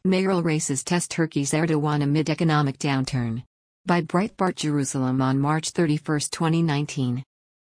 Mayoral races test Turkey's Erdogan amid economic downturn. By Breitbart Jerusalem on March 31, 2019.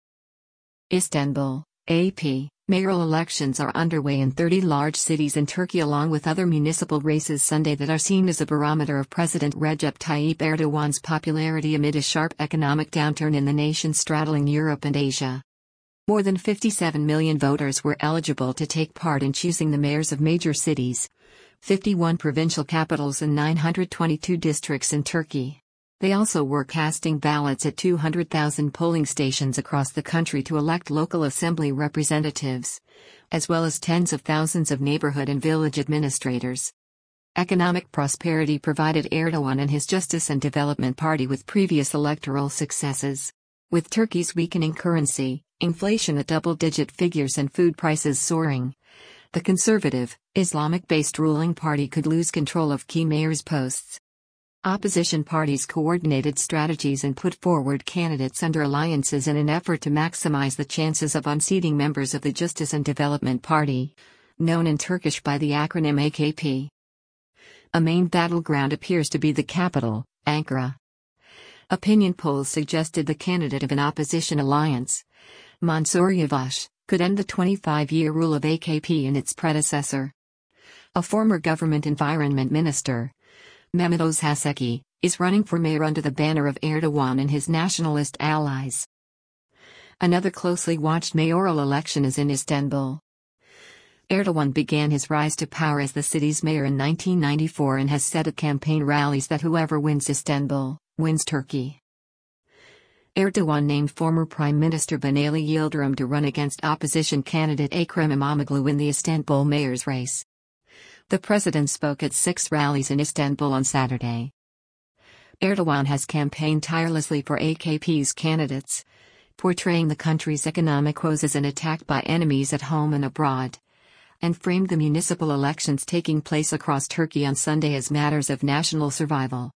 Istanbul, AP. Mayoral elections are underway in 30 large cities in Turkey along with other municipal races Sunday that are seen as a barometer of President Recep Tayyip Erdogan's popularity amid a sharp economic downturn in the nation straddling Europe and Asia. More than 57 million voters were eligible to take part in choosing the mayors of major cities, 51 provincial capitals and 922 districts in Turkey. They also were casting ballots at 200,000 polling stations across the country to elect local assembly representatives, as well as tens of thousands of neighborhood and village administrators. Economic prosperity provided Erdogan and his Justice and Development Party with previous electoral successes. With Turkey's weakening currency, inflation at double-digit figures and food prices soaring, the conservative, Islamic-based ruling party could lose control of key mayors' posts. Opposition parties coordinated strategies and put forward candidates under alliances in an effort to maximize the chances of unseating members of the Justice and Development Party, known in Turkish by the acronym AKP. A main battleground appears to be the capital, Ankara. Opinion polls suggested the candidate of an opposition alliance, Mansur Yavaş, could end the 25-year rule of AKP and its predecessor. A former government environment minister, Mehmet Özhaseki, is running for mayor under the banner of Erdogan and his nationalist allies. Another closely watched mayoral election is in Istanbul. Erdogan began his rise to power as the city's mayor in 1994 and has said at campaign rallies that whoever wins Istanbul, wins Turkey. Erdogan named former Prime Minister Binali Yildirim to run against opposition candidate Ekrem İmamoğlu in the Istanbul mayor's race. The president spoke at 6 rallies in Istanbul on Saturday. Erdogan has campaigned tirelessly for AKP's candidates, portraying the country's economic woes as an attack by enemies at home and abroad, and framed the municipal elections taking place across Turkey on Sunday as matters of national survival.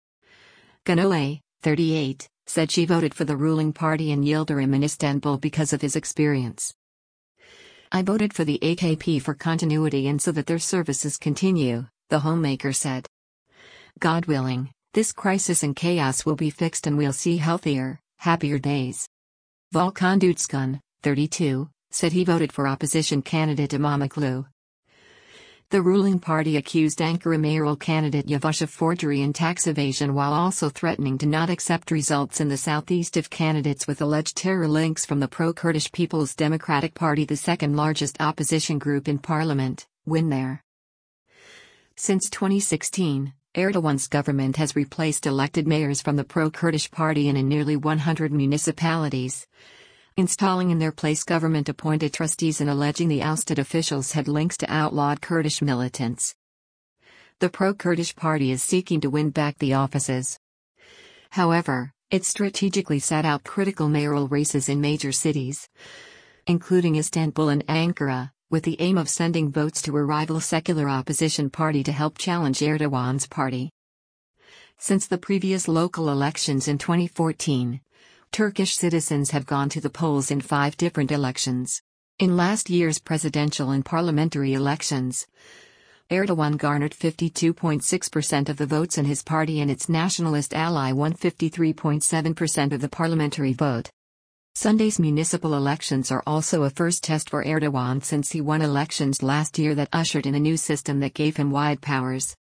Gönül, 38, said she voted for the ruling party and Yildirim in Istanbul because of his experience. I voted for the AKP for continuity and so that their services continue, the homemaker said. God willing, this crisis and chaos will be fixed and we'll see healthier, happier days. Volkan Düzgün, 32, said he voted for opposition candidate İmamoğlu. The ruling party accused Ankara mayoral candidate Yavaş of forgery and tax evasion while also threatening to not accept results in the southeast if candidates with alleged terror links from the pro-Kurdish People's Democratic Party, the second largest opposition group in parliament, win there. Since 2016, Erdogan's government has replaced elected mayors from the pro-Kurdish party in nearly 100 municipalities, installing in their place government-appointed trustees and alleging the ousted officials had links to outlawed Kurdish militants. The pro-Kurdish party is seeking to win back the offices. However, it strategically sat out critical mayoral races in major cities, including Istanbul and Ankara, with the aim of sending votes to a rival secular opposition party to help challenge Erdogan's party. Since the previous local elections in 2014, Turkish citizens have gone to the polls in 5 different elections. In last year's presidential and parliamentary elections, Erdogan garnered 52.6% of the votes and his party and its nationalist ally won 53.7% of the parliamentary vote. Sunday's municipal elections are also a first test for Erdogan since he won elections last year that ushered in a new system that gave him wide powers.